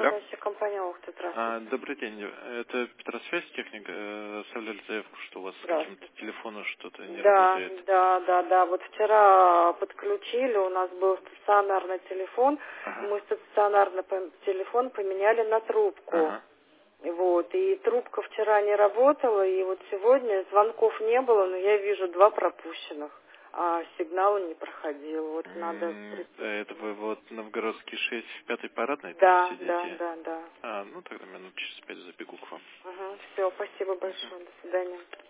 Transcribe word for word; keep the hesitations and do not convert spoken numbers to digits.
Управляющая компания Охта, здравствуйте. А, добрый день. Это Петросвязь техник. Э, Оставляли заявку, что у вас с каким-то телефоном что-то не Да, работает. да, да, да. Вот вчера подключили, у нас был стационарный телефон. Ага. Мы стационарный пом- телефон поменяли на трубку. Ага. Вот, и трубка вчера не работала, и вот сегодня звонков не было, но я вижу два пропущенных, а сигнал не проходил. Вот надо... М, Это вы вот Новгородский шесть в пятой парадной там Да, сидите? да, да, да. А, ну тогда минут через пять забегу к вам. Угу, все, спасибо большое, до свидания.